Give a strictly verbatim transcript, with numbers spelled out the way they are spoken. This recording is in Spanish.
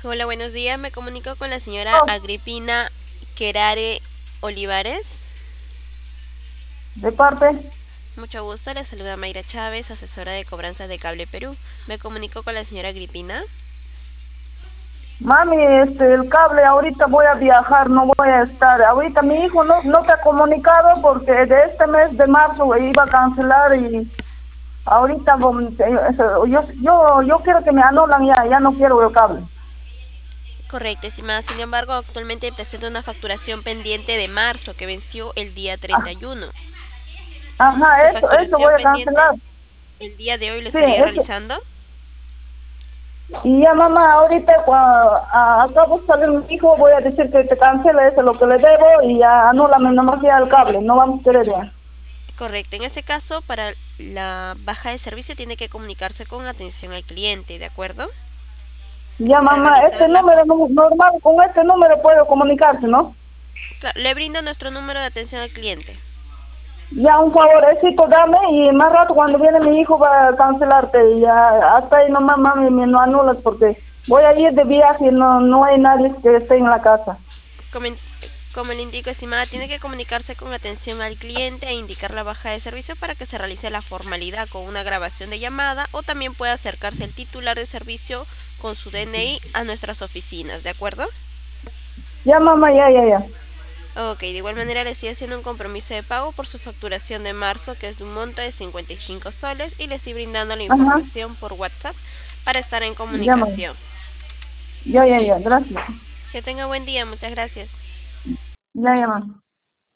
Hola, buenos días. Me comunico con la señora Oh, Agripina Querare Olivares. de parte, Mucho gusto. Le saluda Mayra Chávez, asesora de cobranzas de Cable Perú. Me comunico con la señora Agripina. mami, este, el cable, ahorita voy a viajar, no voy a estar. Ahorita mi hijo no, no te ha comunicado porque de este mes de marzo iba a cancelar y ahorita vom- eh, eso, yo, yo, yo quiero que me anulan ya, ya no quiero el cable. Correcto, estimada. Sin embargo, actualmente presenta una facturación pendiente de marzo que venció el día Ah, treinta y uno. Su ajá, eso, eso facturación voy a pendiente cancelar. el día de hoy lo Sí, estaría eso. realizando. Y ya mamá, ahorita cuando acabo de salir mi hijo, voy a decir que te cancele eso, lo que le debo y ya anúlame nomás ya el cable, no vamos a querer ya. Correcto. En ese caso, para la baja de servicio tiene que comunicarse con atención al cliente, ¿de acuerdo? Ya, Para mamá, este realizar la... número no- normal, con este número puedo comunicarse, ¿no? Claro, le brinda nuestro número de atención al cliente. Ya, un favorecito dame y más rato cuando viene mi hijo va a cancelarte y ya, hasta ahí nomás, mami, me no anulas porque voy a ir de viaje y no, no hay nadie que esté en la casa. Como, como le indico, estimada, tiene que comunicarse con atención al cliente e indicar la baja de servicio para que se realice la formalidad con una grabación de llamada o también puede acercarse el titular de servicio con su D N I a nuestras oficinas, ¿de acuerdo? Ya, mamá, ya, ya, ya. Ok, de igual manera le estoy haciendo un compromiso de pago por su facturación de marzo, que es de un monto de cincuenta y cinco soles, y le estoy brindando la Ajá, información por WhatsApp para estar en ya, mamá. comunicación. Ya, ya, ya, gracias. Que tenga buen día, muchas gracias. Ya, ya, mamá.